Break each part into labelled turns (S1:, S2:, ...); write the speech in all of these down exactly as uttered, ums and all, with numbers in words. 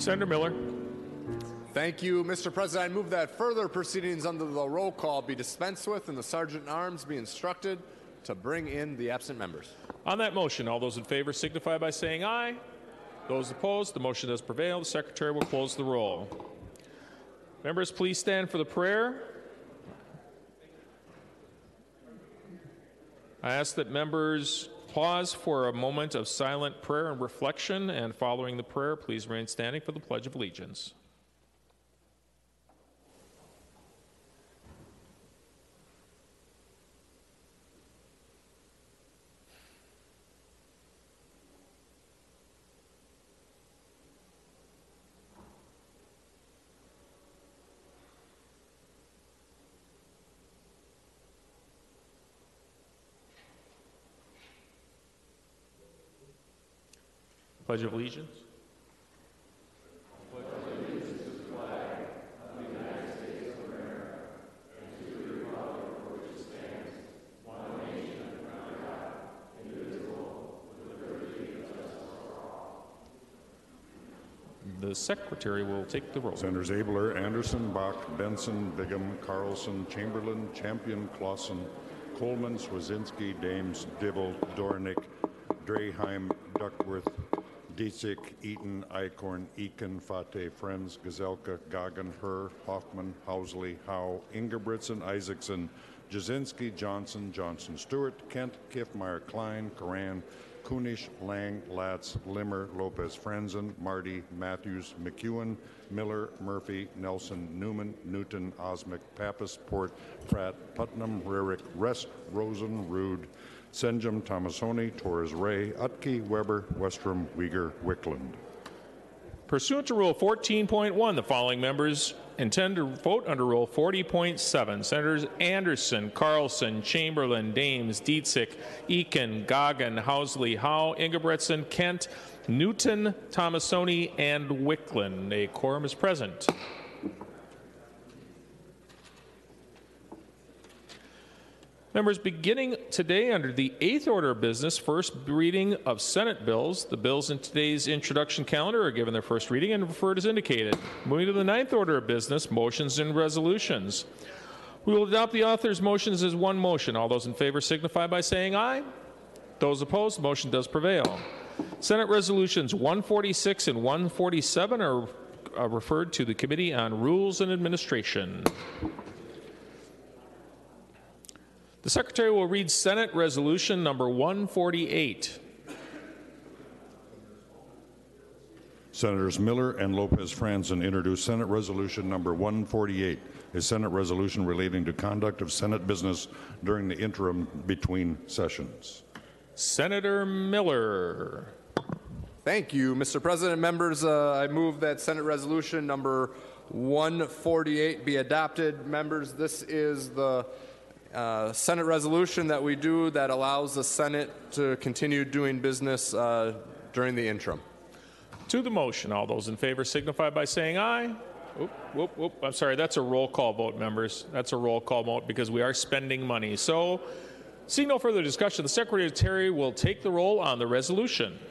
S1: Senator Miller.
S2: Thank you, Mister President. I move that further proceedings under the roll call be dispensed with and the Sergeant-at-Arms be instructed to bring in the absent members.
S1: On that motion, all those in favor signify by saying aye. Those opposed, the motion does prevail. The Secretary will close the roll. Members, please stand for the prayer. I ask that members pause for a moment of silent prayer and reflection, and following the prayer, please remain standing for the Pledge of Allegiance. Pledge of Allegiance.
S3: Pledge allegiance to the flag of the United States of America and to the republic for which it stands, one nation under God, indivisible, with liberty and justice for all.
S1: The Secretary will take the roll.
S4: Senators Abler, Anderson, Bach, Benson, Bigham, Carlson, Chamberlain, Champion, Clausen, Coleman, Swazinski, Dames, Dibble, Dornick, Draheim, Duckworth, Dietzick, Eaton, Eichhorn, Eakin, Fate, Friends, Gazelka, Goggin, Herr, Hoffman, Housley, Howe, Ingebrigtsen, Isaacson, Jasinski, Johnson, Johnson, Stewart, Kent, Kiffmeyer, Klein, Karan, Kunish, Lang, Latz, Limmer, Lopez, Franzen, Marty, Matthews, McEwen, Miller, Murphy, Nelson, Newman, Newton, Osmic, Pappas, Port, Pratt, Putnam, Rarick, Rest, Rosen, Rude, Senjum, Tomasoni, Torres Ray, Utke, Weber, Westrom, Uyghur, Wickland.
S1: Pursuant to Rule fourteen point one, the following members intend to vote under Rule forty point seven. Senators Anderson, Carlson, Chamberlain, Dames, Dietzick, Eakin, Goggin, Housley, Howe, Ingebrigtsen, Kent, Newton, Tomasoni, and Wickland. A quorum is present. Members, beginning today under the eighth order of business, first reading of Senate bills. The bills in today's introduction calendar are given their first reading and referred as indicated. Moving to the ninth order of business, motions and resolutions. We will adopt the author's motions as one motion. All those in favor signify by saying aye. Those opposed, the motion does prevail. Senate resolutions one forty-six and one forty-seven are, are referred to the Committee on Rules and Administration. The Secretary will read Senate Resolution number one forty-eight.
S4: Senators Miller and Lopez Franzen introduce Senate Resolution number one forty-eight, a Senate resolution relating to conduct of Senate business during the interim between sessions.
S1: Senator Miller.
S2: Thank you, Mister President. Members, uh, I move that Senate Resolution number one forty-eight be adopted. Members, this is the Uh, Senate resolution that we do that allows the Senate to continue doing business uh, during the interim.
S1: To the motion, all those in favor signify by saying aye. Oop, whoop, whoop. I'm sorry, that's a roll call vote, members. That's a roll call vote because we are spending money. So, seeing no further discussion, the Secretary will take the roll on the resolution.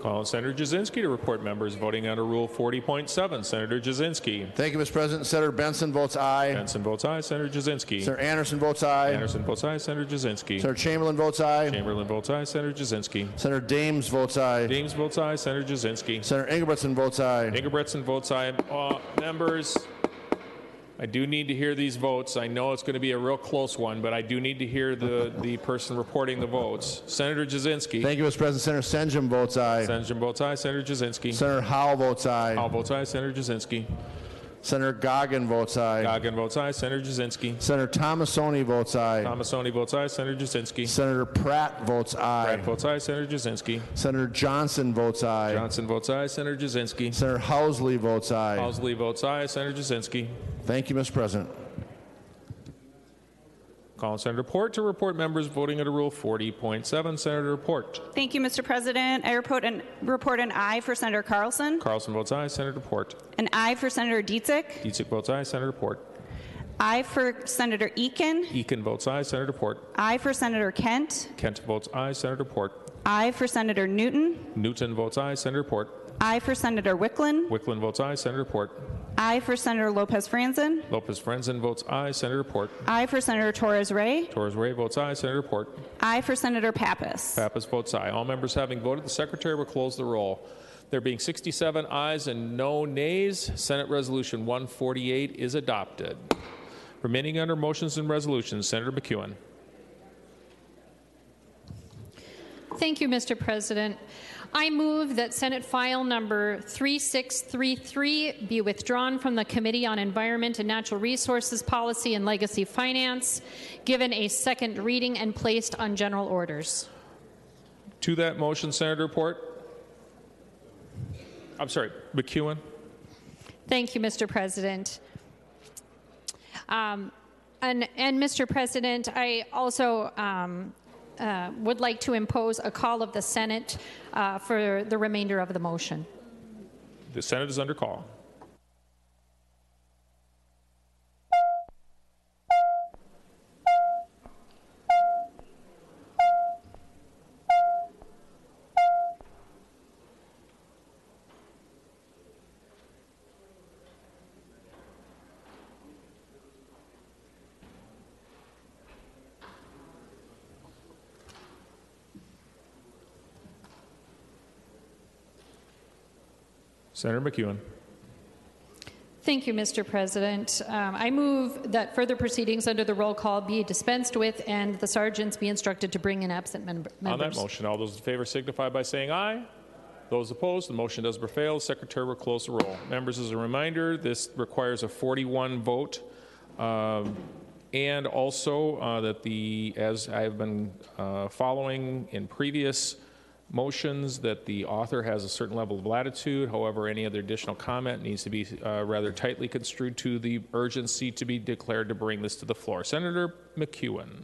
S1: Call on Senator Jasinski to report members voting under Rule forty point seven. Senator Jasinski.
S5: Thank you, Mister President. Senator Benson votes aye.
S1: Benson votes aye. Senator Jasinski.
S5: Senator Anderson votes aye.
S1: Anderson votes aye. Senator Jasinski.
S5: Senator Chamberlain votes aye.
S1: Chamberlain votes aye. Senator Jasinski.
S5: Senator Dames votes aye.
S1: Dames votes aye. Senator Jasinski.
S5: Senator Ingebretson votes aye.
S1: Ingebretson votes aye. Uh, members, I do need to hear these votes. I know it's going to be a real close one, but I do need to hear the, the person reporting the votes. Senator Jasinski.
S5: Thank you, Mister President. Senator Senjum votes aye.
S1: Senator votes aye. Senator Jasinski.
S5: Senator Howell votes aye.
S1: Howell votes aye. Senator Jasinski.
S5: Senator Goggin votes aye.
S1: Goggin votes aye. Senator Jasinski.
S5: Senator Tomasoni votes aye.
S1: Tomasoni votes aye. Senator Jasinski.
S5: Senator Pratt votes aye.
S1: Pratt votes aye. Senator Jasinski.
S5: Senator Johnson votes aye.
S1: Johnson votes aye. Senator Jasinski.
S5: Senator Housley votes aye.
S1: Housley votes aye. Senator Jasinski.
S5: Thank you, Mister President.
S1: Call on Senator Port to report members voting under Rule forty point seven. Senator Port.
S3: Thank you, Mister President. I report an, report an aye for Senator Carlson,
S1: Carlson votes aye. Senator Port.
S3: an aye for Senator Dietzig,
S1: Dietzig votes aye. Senator Port.
S3: aye for Senator Eakin,
S1: Eakin votes aye. Senator Port.
S3: aye for Senator Kent,
S1: Kent votes aye. Senator Port.
S3: aye for Senator Newton,
S1: Newton votes aye. Senator Port.
S3: aye for Senator Wicklund,
S1: Wicklund votes aye. Senator Port.
S3: aye for Senator Lopez Franzen,
S1: Lopez Franzen votes aye. Senator Port.
S3: aye for Senator Torres Ray,
S1: Torres Ray votes aye. Senator Port.
S3: aye for Senator Pappas.
S1: Pappas votes aye. All members having voted, the Secretary will close the roll. There being sixty-seven ayes and no nays, Senate Resolution one forty-eight is adopted. Remaining under motions and resolutions, Senator McEwen.
S6: Thank you, Mister President. I move that Senate file number three six three three be withdrawn from the Committee on Environment and Natural Resources Policy and Legacy Finance, given a second reading and placed on general orders.
S1: To that motion, Senator Port. I'm sorry, McEwen.
S6: Thank you, Mister President. Um, and, and Mister President, I also um, uh, would like to impose a call of the Senate uh, for the remainder of the motion.
S1: The Senate is under call. Senator McEwen.
S6: Thank you, Mister President. Um, I move that further proceedings under the roll call be dispensed with and the sergeants be instructed to bring in absent mem members.
S1: On that motion, all those in favor signify by saying aye. Those opposed, the motion does prevail. The Secretary will close the roll. Members, as a reminder, this requires a forty-one vote. Um, and also uh, that the, as I've been uh, following in previous motions, that the author has a certain level of latitude. However, any other additional comment needs to be uh, rather tightly construed to the urgency to be declared to bring this to the floor. Senator McEwen.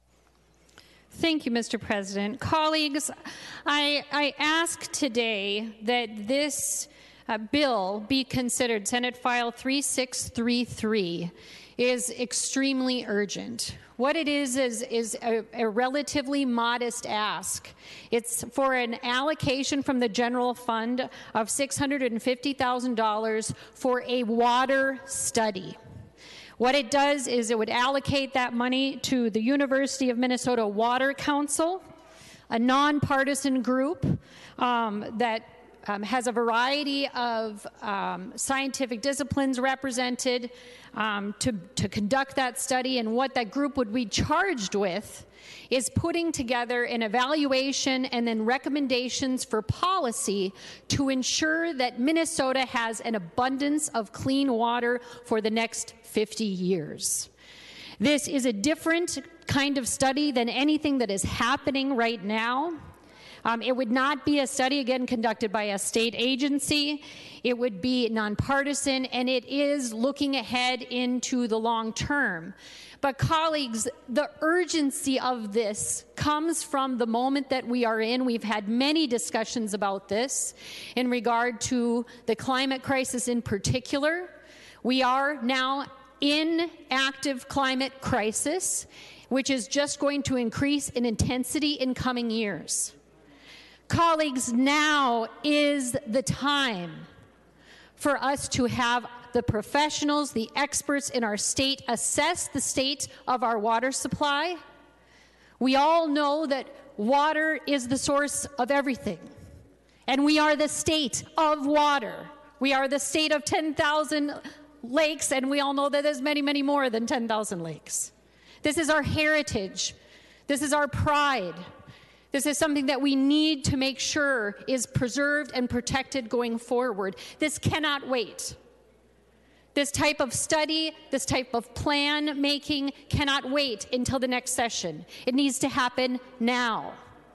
S6: Thank you, Mister President. Colleagues, I, I ask today that this uh, bill be considered, Senate File three six three three, is extremely urgent. What it is is, is a, a relatively modest ask. It's for an allocation from the general fund of six hundred fifty thousand dollars for a water study. What it does is it would allocate that money to the University of Minnesota Water Council, a nonpartisan group um, that um, has a variety of um, scientific disciplines represented um, to, to conduct that study. And what that group would be charged with is putting together an evaluation and then recommendations for policy to ensure that Minnesota has an abundance of clean water for the next fifty years. This is a different kind of study than anything that is happening right now. Um, it would not be a study, again, conducted by a state agency. It would be nonpartisan, and it is looking ahead into the long term. But colleagues, the urgency of this comes from the moment that we are in. We've had many discussions about this in regard to the climate crisis in particular. We are now in active climate crisis, which is just going to increase in intensity in coming years. Colleagues, now is the time for us to have the professionals, the experts in our state assess the state of our water supply. We all know that water is the source of everything, and we are the state of water. We are the state of ten thousand lakes, and we all know that there's many, many more than ten thousand lakes. This is our heritage. This is our pride. This is something that we need to make sure is preserved and protected going forward. This cannot wait. This type of study, this type of plan making cannot wait until the next session. It needs to happen now.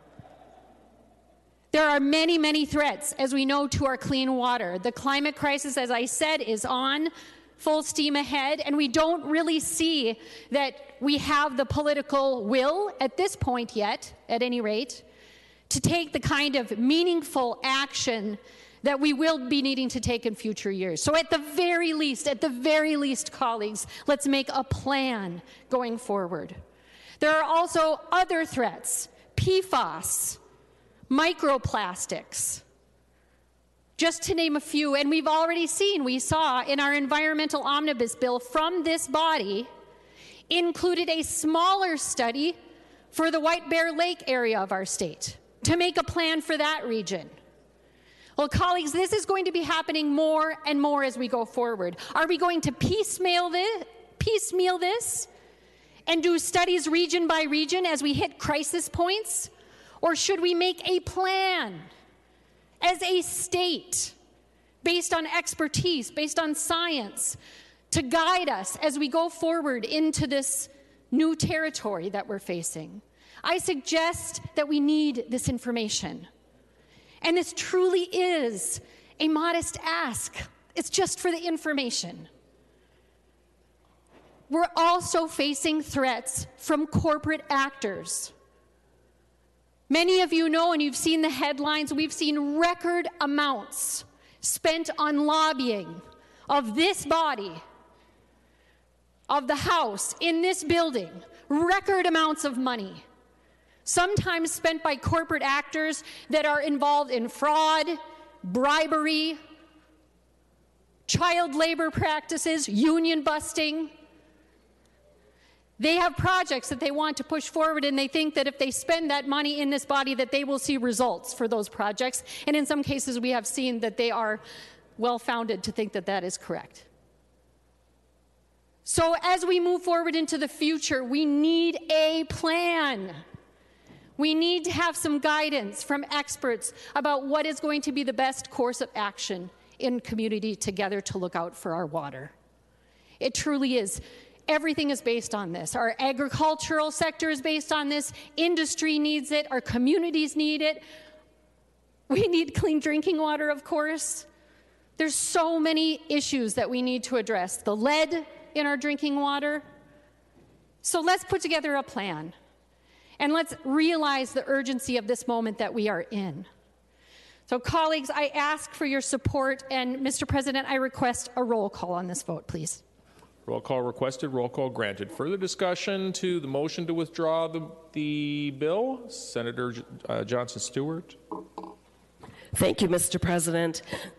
S6: There are many, many threats, as we know, to our clean water. The climate crisis, as I said, is on full steam ahead, and we don't really see that we have the political will at this point yet, at any rate, to take the kind of meaningful action that we will be needing to take in future years. So at the very least, at the very least, colleagues, let's make a plan going forward. There are also other threats, P FAS, microplastics, just to name a few. And we've already seen, we saw in our environmental omnibus bill from this body, included a smaller study for the White Bear Lake area of our state to make a plan for that region. Well, colleagues, this is going to be happening more and more as we go forward. Are we going to piecemeal this, piecemeal this and do studies region by region as we hit crisis points? Or should we make a plan as a state based on expertise, based on science, to guide us as we go forward into this new territory that we're facing? I suggest that we need this information. And this truly is a modest ask. It's just for the information. We're also facing threats from corporate actors. Many of you know, and you've seen the headlines, we've seen record amounts spent on lobbying of this body, of the House, in this building, record amounts of money, sometimes spent by corporate actors that are involved in fraud, bribery, child labor practices, union busting. They have projects that they want to push forward, and they think that if they spend that money in this body that they will see results for those projects. And in some cases we have seen that they are well-founded to think that that is correct. So as we move forward into the future, we need a plan. We need to have some guidance from experts about what is going to be the best course of action in community together to look out for our water. It truly is. Everything is based on this. Our agricultural sector is based on this. Industry needs it. Our communities need it. We need clean drinking water, of course. There's so many issues that we need to address. The lead in our drinking water. So let's put together a plan. And let's realize the urgency of this moment that we are in. So colleagues, I ask for your support, and Mister President, I request a roll call on this vote, please.
S1: Roll call requested, roll call granted. Further discussion to the motion to withdraw the, the bill? Senator uh, Johnson Stewart.
S3: Thank you, Mister President.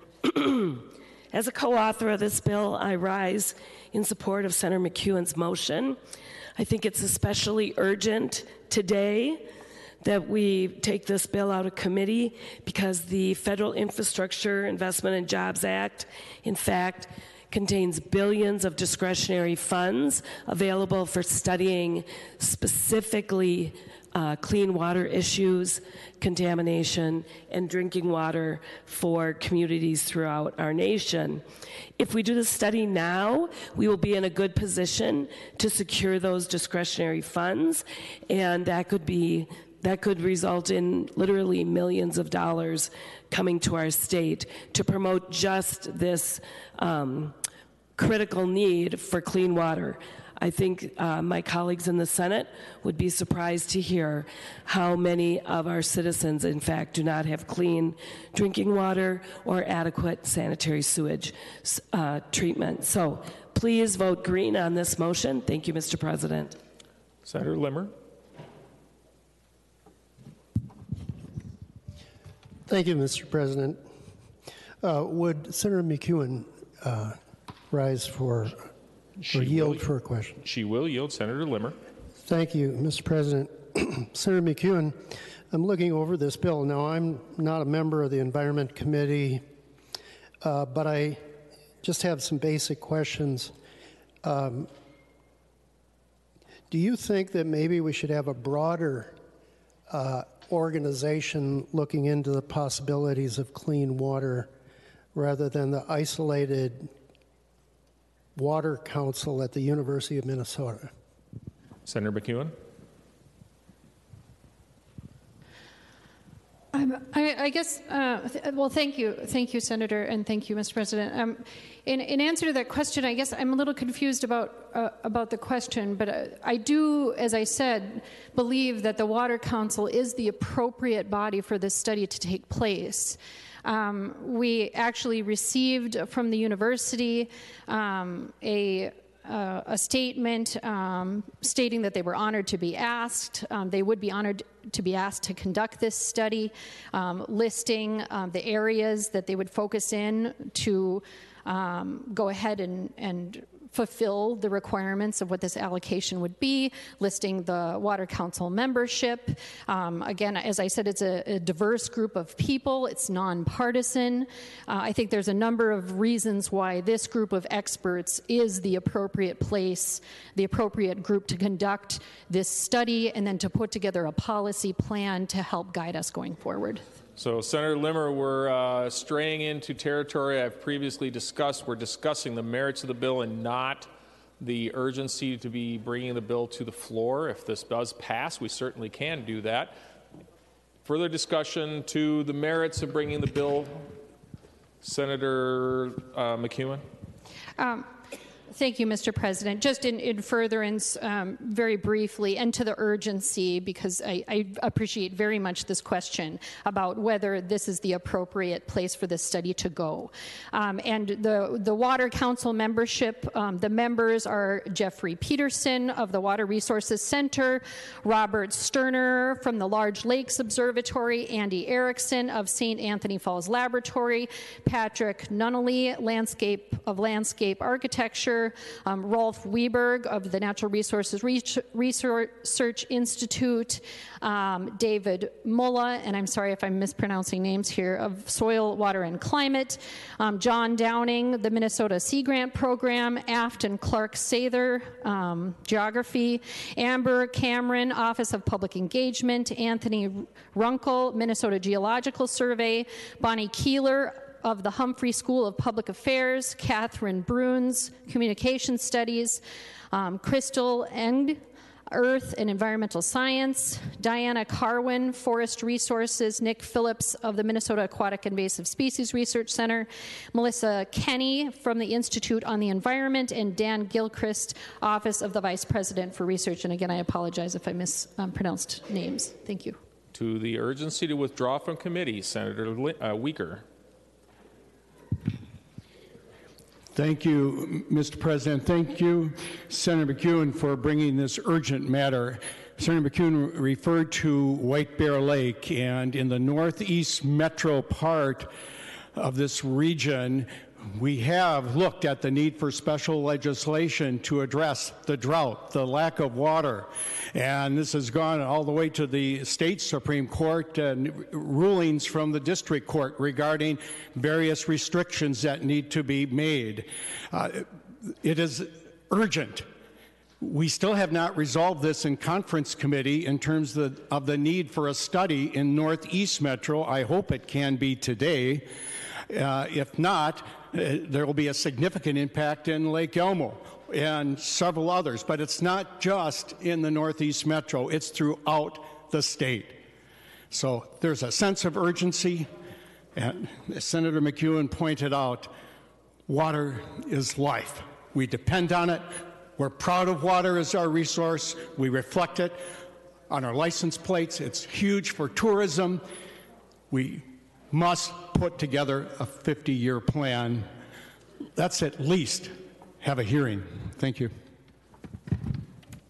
S3: As a co-author of this bill, I rise in support of Senator McEwen's motion. I think it's especially urgent today that we take this bill out of committee because the Federal Infrastructure Investment and Jobs Act, in fact, contains billions of discretionary funds available for studying specifically uh, clean water issues, contamination, and drinking water for communities throughout our nation. If we do the study now, we will be in a good position to secure those discretionary funds, and that could be that could result in literally millions of dollars coming to our state to promote just this um, critical need for clean water. I think uh, my colleagues in the Senate would be surprised to hear how many of our citizens, in fact, do not have clean drinking water or adequate sanitary sewage uh, treatment. So please vote green on this motion. Thank you, Mister President.
S1: Senator Limmer.
S3: Thank you, Mister President. Uh, would Senator McEwen uh, rise for
S1: She
S3: or yield
S1: will-
S3: for a question?
S1: She will yield. Senator Limmer.
S3: Thank you, Mister President. Senator McEwen, I'm looking over this bill. Now, I'm not a member of the Environment Committee, uh, but I just have some basic questions. Um, do you think that maybe we should have a broader uh, organization looking into the possibilities of clean water rather than the isolated Water Council at the University of Minnesota?
S1: Senator McEwen.
S6: Um, I, I guess, uh, th- well, thank you. Thank you, Senator, and thank you, Mister President. Um, in, in answer to that question, I guess I'm a little confused about, uh, about the question, but uh, I do, as I said, believe that the Water Council is the appropriate body for this study to take place. Um, we actually received from the university um, a Uh, a statement um, stating that they were honored to be asked. Um, they would be honored to be asked to conduct this study, um, listing um, the areas that they would focus in to um, go ahead and, and fulfill the requirements of what this allocation would be, listing the Water Council membership. Um, again, as I said, it's a, a diverse group of people. It's nonpartisan. Uh, I think there's a number of reasons why this group of experts is the appropriate place, the appropriate group to conduct this study, and then to put together a policy plan to help guide us going forward.
S1: So, Senator Limmer, we're uh, straying into territory I've previously discussed. We're discussing the merits of the bill and not the urgency to be bringing the bill to the floor. If this does pass, we certainly can do that. Further discussion to the merits of bringing the bill. Senator uh, McEwen.
S6: Um, Thank you, Mister President. Just in, in furtherance, um, very briefly, and to the urgency, because I, I appreciate very much this question about whether this is the appropriate place for this study to go. Um, and the, the Water Council membership, um, the members are Jeffrey Peterson of the Water Resources Center, Robert Sterner from the Large Lakes Observatory, Andy Erickson of Saint Anthony Falls Laboratory, Patrick Nunnally, Landscape of Landscape Architecture, Um, Rolf Wieberg of the Natural Resources Research Institute, um, David Mulla, and I'm sorry if I'm mispronouncing names here, of Soil, Water, and Climate, um, John Downing, the Minnesota Sea Grant Program, Aft and Clark Sather, um, Geography, Amber Cameron, Office of Public Engagement, Anthony Runkle, Minnesota Geological Survey, Bonnie Keeler of the Humphrey School of Public Affairs, Catherine Bruns, Communication Studies, um, Crystal Eng, Earth and Environmental Science, Diana Carwin, Forest Resources, Nick Phillips of the Minnesota Aquatic Invasive Species Research Center, Melissa Kenny from the Institute on the Environment, and Dan Gilchrist, Office of the Vice President for Research. And again, I apologize if I mispronounced um, names. Thank you.
S1: To the urgency to withdraw from committee, Senator Le- uh, Weaker.
S7: Thank you, Mister President. Thank you, Senator McEwen, for bringing this urgent matter. Senator McEwen referred to White Bear Lake, and in the northeast metro part of this region, we have looked at the need for special legislation to address the drought, the lack of water, and this has gone all the way to the state Supreme Court and rulings from the district court regarding various restrictions that need to be made. Uh, it is urgent. We still have not resolved this in conference committee in terms of the, of the need for a study in Northeast Metro. I hope it can be today. Uh, if not, uh, there will be a significant impact in Lake Elmo and several others. But it's not just in the Northeast Metro, it's throughout the state. So there's a sense of urgency. And as Senator McEwen pointed out, water is life. We depend on it. We're proud of water as our resource. We reflect it on our license plates. It's huge for tourism. We must put together a fifty-year plan. That's at least have a hearing. Thank you.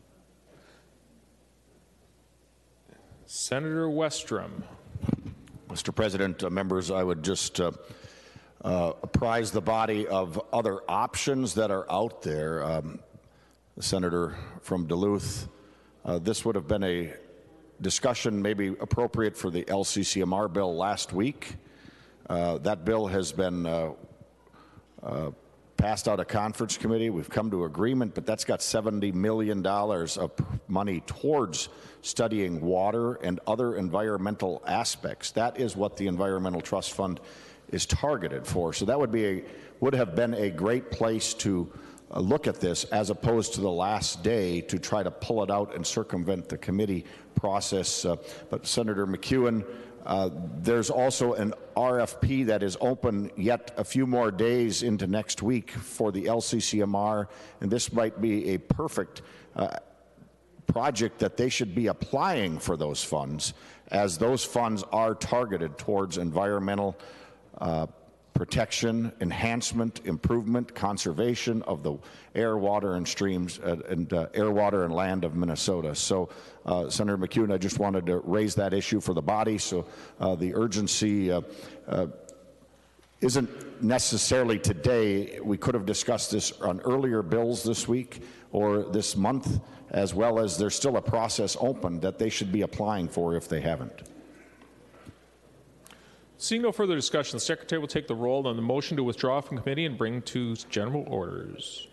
S1: Senator Westrom.
S8: Mister President, uh, members, I would just uh, uh, apprise the body of other options that are out there. Um, the senator from Duluth, uh, this would have been a discussion maybe appropriate for the L C C M R bill last week. Uh, that bill has been uh, uh, passed out of conference committee. We've come to agreement, but that's got seventy million dollars of money towards studying water and other environmental aspects. That is what the Environmental Trust Fund is targeted for. So that would be a, would have been a great place to uh, look at this, as opposed to the last day to try to pull it out and circumvent the committee process. Uh, but Senator McEwen, Uh, there's also an R F P that is open yet a few more days into next week for the L C C M R, and this might be a perfect uh, project that they should be applying for those funds, as those funds are targeted towards environmental uh, protection, enhancement, improvement, conservation of the air, water, and streams, uh, and uh, air, water, and land of Minnesota. So, uh, Senator McEwen, I just wanted to raise that issue for the body. So, uh, the urgency uh, uh, isn't necessarily today. We could have discussed this on earlier bills this week or this month, as well as there's still a process open that they should be applying for if they haven't.
S1: Seeing no further discussion, the Secretary will take the roll on the motion to withdraw from committee and bring to general orders.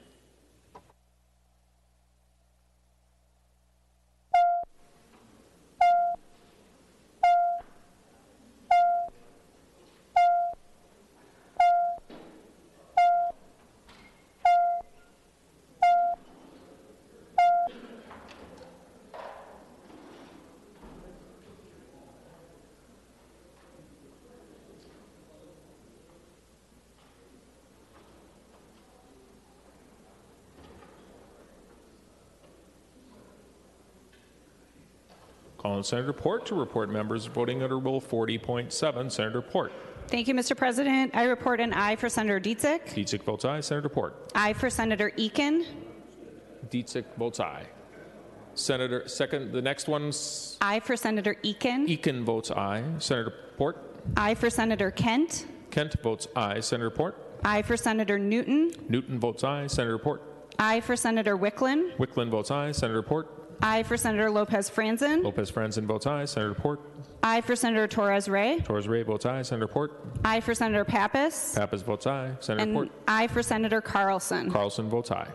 S1: Call on Senator Port to report members voting under Rule forty point seven. Senator Port.
S3: Thank you, Mister President. I report an aye for Senator Dietzick.
S1: Dietzick votes aye. Senator Port.
S3: Aye for Senator Eakin.
S1: Dietzick votes aye. Senator, second, the next one's
S3: Aye for Senator Eakin.
S1: Eakin votes aye. Senator Port.
S3: Aye for Senator Kent.
S1: Kent votes aye. Senator Port.
S3: Aye for Senator Newton.
S1: Newton votes aye. Senator Port.
S3: Aye for Senator Wicklund.
S1: Wicklund votes aye. Senator Port.
S3: Aye for Senator Lopez Franzen.
S1: Lopez Franzen votes aye. Senator Port.
S3: Aye for Senator Torres Ray.
S1: Torres Ray votes aye. Senator Port.
S3: Aye for Senator Pappas.
S1: Pappas votes aye. Senator
S3: And
S1: Port.
S3: aye for Senator Carlson.
S1: Carlson votes aye.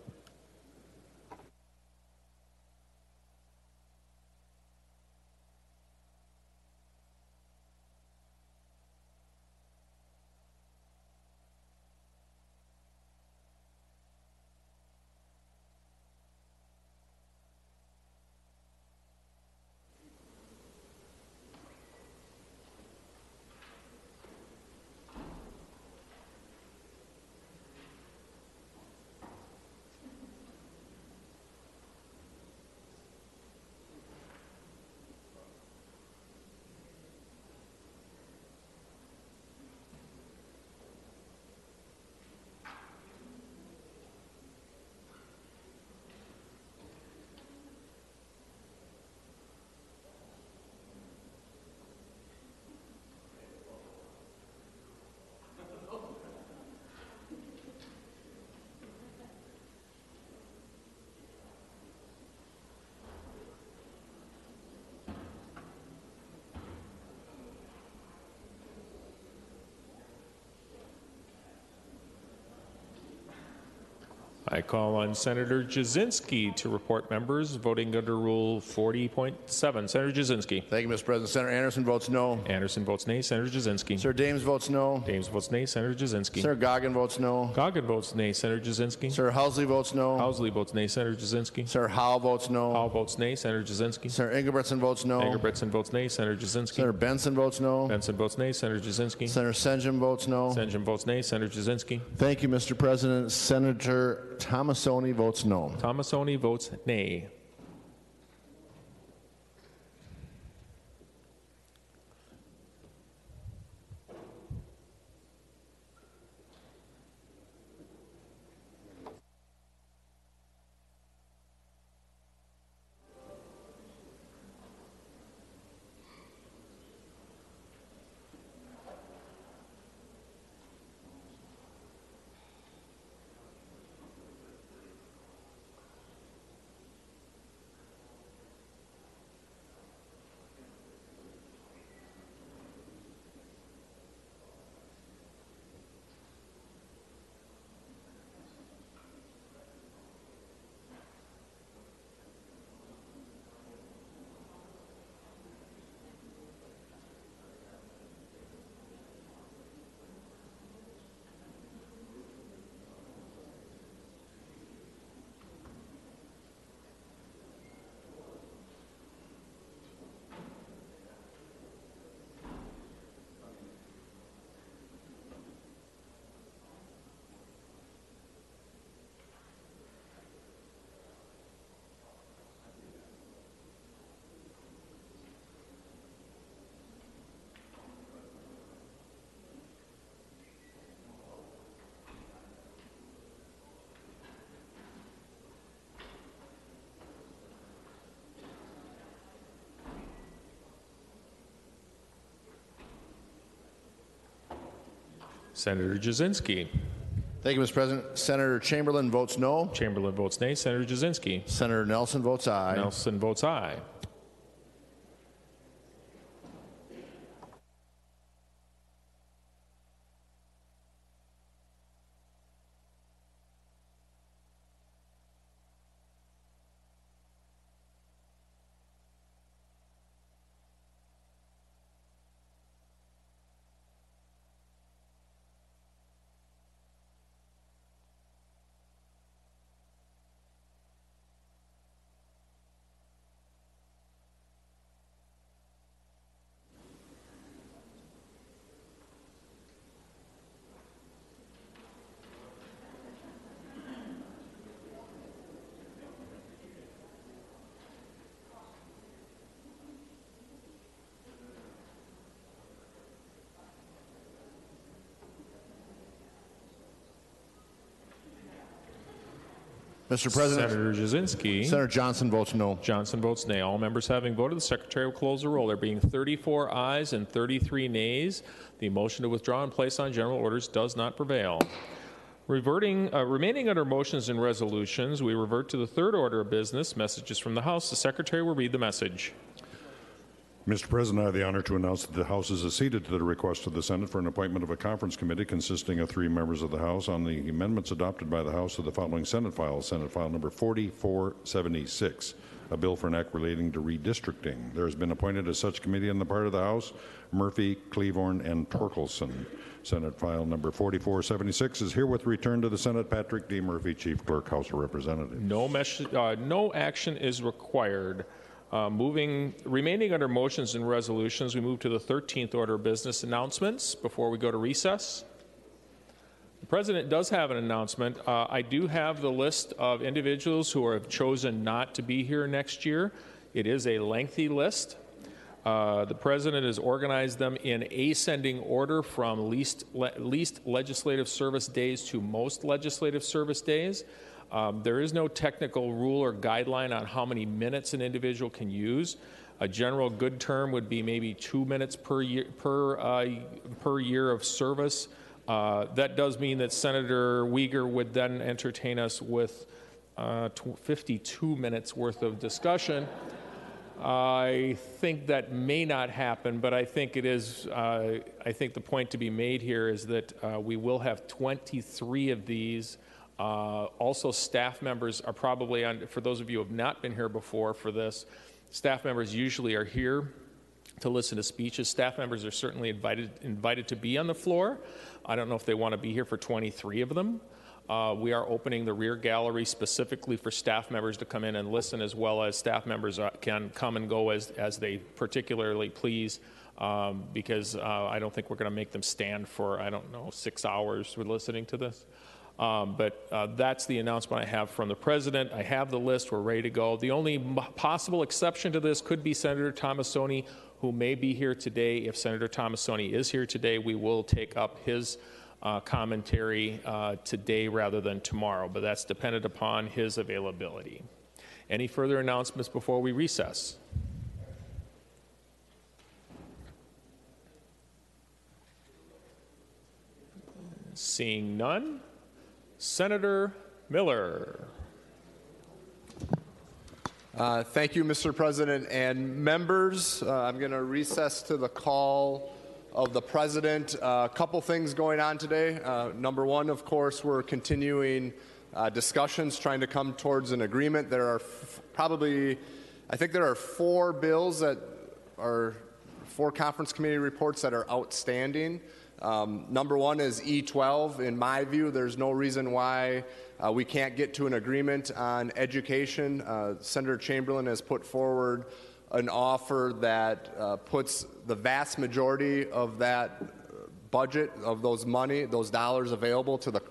S1: I call on Senator Jasinski to report members voting under Rule forty point seven. Senator Jasinski.
S5: Thank you, Mister President. Senator Anderson votes no.
S1: Anderson votes nay. Senator Jasinski.
S5: Sir Dames votes no.
S1: Dames votes nay. Senator Jasinski.
S5: Senator Goggin votes no.
S1: Goggin votes nay. Senator Jasinski.
S5: Senator Housley votes no.
S1: Housley votes nay. Senator Jasinski.
S5: Senator Howell votes no.
S1: Howell votes nay. Senator Jasinski.
S5: Senator Ingebrigtsen votes no.
S1: Ingebrigtsen votes nay. Senator Jasinski.
S5: Senator Benson votes no.
S1: Benson votes nay. Senator Jasinski.
S5: Senator Senjum votes no.
S1: Senjum votes nay. Senator Jasinski.
S5: Thank you, Mister President. Senator Tomasoni votes no.
S1: Tomasoni votes nay. Senator Jasinski.
S5: Thank you, Mister President. Senator Chamberlain votes no.
S1: Chamberlain votes nay. Senator Jasinski.
S5: Senator Nelson votes aye.
S1: Nelson votes aye.
S5: Mister President.
S1: Senator Jasinski.
S5: Senator Johnson votes no.
S1: Johnson votes nay. All members having voted, the Secretary will close the roll. There being thirty-four ayes and thirty-three nays, the motion to withdraw and place on general orders does not prevail. Reverting, uh, remaining under motions and resolutions, we revert to the third order of business, messages from the House. The Secretary will read the message.
S4: Mister President, I have the honor to announce that the House has acceded to the request of the Senate for an appointment of a conference committee consisting of three members of the House on the amendments adopted by the House of the following Senate files. Senate file number forty-four seventy-six, a bill for an act relating to redistricting. There has been appointed as such committee on the part of the House Murphy, Cleavorn, and Torkelson. Senate file number forty-four seventy-six is herewith returned to the Senate. Patrick D. Murphy, Chief Clerk, House of Representatives.
S1: No, mes- uh, no action is required. Uh, moving, remaining under motions and resolutions, we move to the thirteenth order of business, announcements before we go to recess. The President does have an announcement. Uh, I do have the list of individuals who have chosen not to be here next year. It is a lengthy list. Uh, the President has organized them in ascending order from least, le- least legislative service days to most legislative service days. Um, there is no technical rule or guideline on how many minutes an individual can use. A general good term would be maybe two minutes per year per uh, per year of service. Uh, that does mean that Senator Uyghur would then entertain us with uh, fifty-two minutes worth of discussion. I think that may not happen, but I think it is. Uh, I think the point to be made here is that uh, we will have twenty-three of these. Uh, also, staff members are probably on, for those of you who have not been here before for this, staff members usually are here to listen to speeches. Staff members are certainly invited, invited to be on the floor. I don't know if they want to be here for twenty-three of them. Uh, we are opening the rear gallery specifically for staff members to come in and listen, as well as staff members uh, can come and go as, as they particularly please, um, because uh, I don't think we're going to make them stand for, I don't know, six hours with listening to this. Um, but uh, that's the announcement I have from the President. I have the list. We're ready to go. The only m- possible exception to this could be Senator Tomassoni, who may be here today. If Senator Tomassoni is here today, we will take up his uh, commentary uh, today rather than tomorrow, but that's dependent upon his availability. Any further announcements before we recess? Seeing none. Senator Miller.
S2: Uh, thank you, Mister President and members. Uh, I'm going to recess to the call of the President. A uh, couple things going on today. Uh, number one, of course, we're continuing uh, discussions trying to come towards an agreement. There are f- probably, I think there are four bills that are, four conference committee reports that are outstanding. Um, number one is E twelve. In my view, there's no reason why uh, we can't get to an agreement on education. Uh, Senator Chamberlain has put forward an offer that uh, puts the vast majority of that budget, of those money, those dollars available to the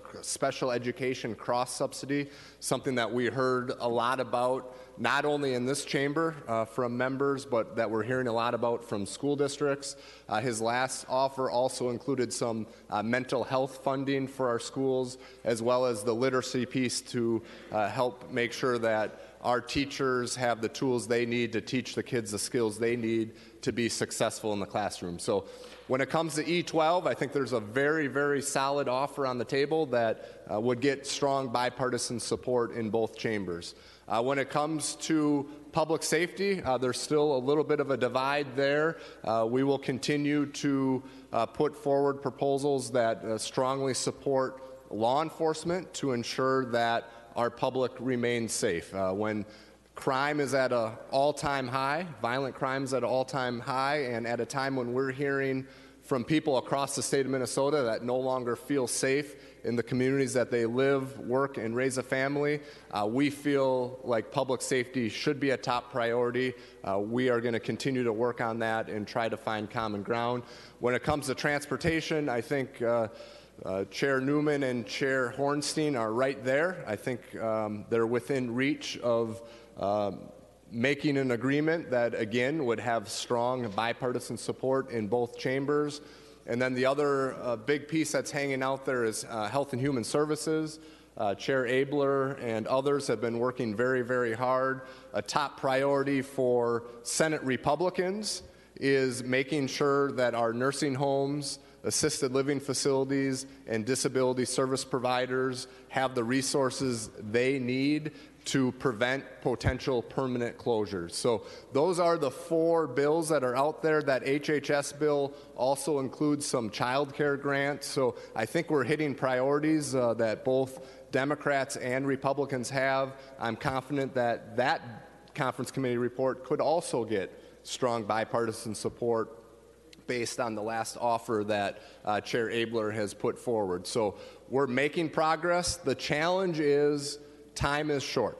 S2: special education cross subsidy, something that we heard a lot about, not only in this chamber uh, from members, but that we're hearing a lot about from school districts. Uh, his last offer also included some uh, mental health funding for our schools, as well as the literacy piece to uh, help make sure that our teachers have the tools they need to teach the kids the skills they need to be successful in the classroom. So when it comes to E twelve, I think there's a very, very solid offer on the table that uh, would get strong bipartisan support in both chambers. Uh, when it comes to public safety, uh, there's still a little bit of a divide there. Uh, we will continue to uh, put forward proposals that uh, strongly support law enforcement to ensure that our public remains safe. Uh, when crime is at an all-time high, violent crime is at an all-time high, and at a time when we're hearing from people across the state of Minnesota that no longer feel safe in the communities that they live, work, and raise a family, uh, we feel like public safety should be a top priority. Uh, we are going to continue to work on that and try to find common ground. When it comes to transportation, I think uh, Uh, Chair Newman and Chair Hornstein are right there. I think um, they're within reach of um, making an agreement that, again, would have strong bipartisan support in both chambers. And then the other uh, big piece that's hanging out there is uh, Health and Human Services. Uh, Chair Abler and others have been working very, very hard. A top priority for Senate Republicans is making sure that our nursing homes, assisted living facilities, and disability service providers have the resources they need to prevent potential permanent closures. So those are the four bills that are out there. That H H S bill also includes some child care grants. So I think we're hitting priorities uh, that both Democrats and Republicans have. I'm confident that that conference committee report could also get strong bipartisan support based on the last offer that uh, Chair Abler has put forward. So we're making progress. The challenge is time is short.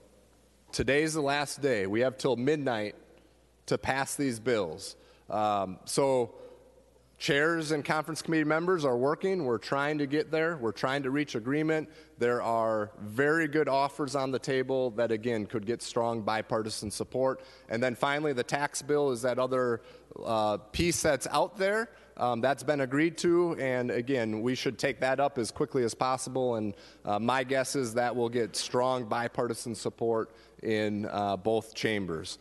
S2: Today's the last day. We have till midnight to pass these bills. Um, so chairs and conference committee members are working. We're trying to get there. We're trying to reach agreement. There are very good offers on the table that, again, could get strong bipartisan support. And then finally, the tax bill is that other uh, piece that's out there. Um, that's been agreed to, and again, we should take that up as quickly as possible, and uh, my guess is that will get strong bipartisan support in uh, both chambers.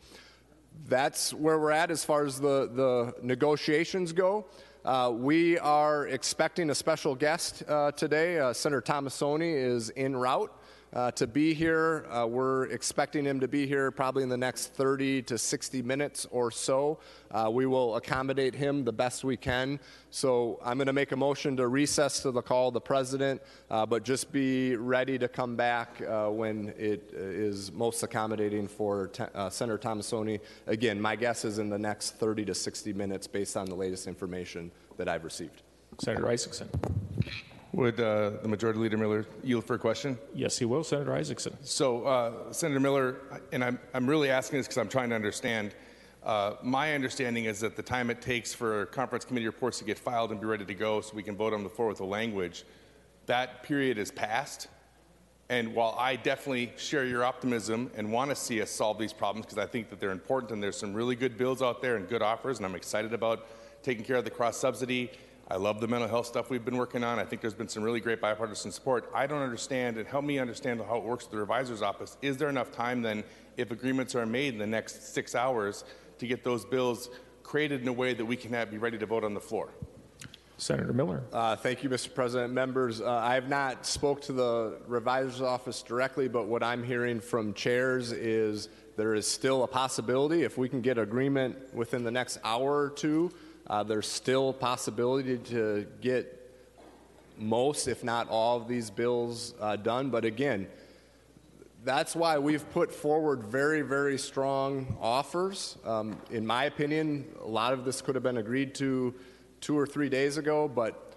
S2: That's where we're at as far as the, the negotiations go. Uh, we are expecting a special guest uh, today. Uh, Senator Tomassoni is en route uh, to be here. Uh, we're expecting him to be here probably in the next thirty to sixty minutes or so. Uh, we will accommodate him the best we can. So I'm going to make a motion to recess to the call of the president, uh, but just be ready to come back uh, when it is most accommodating for t- uh, Senator Tomassoni. Again, my guess is in the next thirty to sixty minutes based on the latest information that I've received.
S1: Senator Isaacson.
S3: Would uh, the Majority Leader Miller yield for a question?
S1: Yes, he will. Senator Isaacson.
S3: So, uh, Senator Miller, and I'm, I'm really asking this because I'm trying to understand. Uh, my understanding is that the time it takes for conference committee reports to get filed and be ready to go so we can vote on the floor with the language, that period is past. And while I definitely share your optimism and want to see us solve these problems because I think that they're important and there's some really good bills out there and good offers, and I'm excited about taking care of the cross-subsidy. I love the mental health stuff we've been working on. I think there's been some really great bipartisan support. I don't understand, and help me understand how it works with the revisor's office. Is there enough time then, if agreements are made in the next six hours, to get those bills created in a way that we can have, be ready to vote on the floor?
S1: Senator Miller.
S2: Uh, thank you, Mister President. Members, uh, I have not spoke to the revisor's office directly, but what I'm hearing from chairs is there is still a possibility, if we can get agreement within the next hour or two, uh, there's still a possibility to get most, if not all, of these bills uh, done. But again, that's why we've put forward very, very strong offers. Um, in my opinion, a lot of this could have been agreed to two or three days ago, but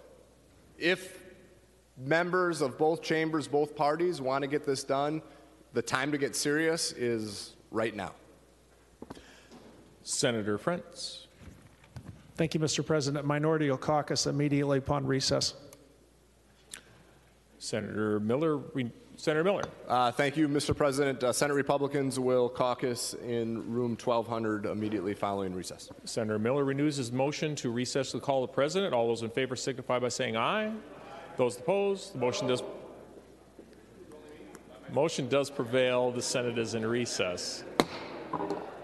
S2: if members of both chambers, both parties want to get this done, the time to get serious is right now.
S1: Senator Frentz.
S9: Thank you, Mister President. Minority will caucus immediately upon recess.
S1: Senator Miller, re- Senator Miller.
S2: Uh, thank you, Mister President. Uh, Senate Republicans will caucus in room twelve hundred immediately following recess.
S1: Senator Miller renews his motion to recess the call of the President. All those in favor signify by saying aye. Those opposed, the motion does motion does prevail. The Senate is in recess.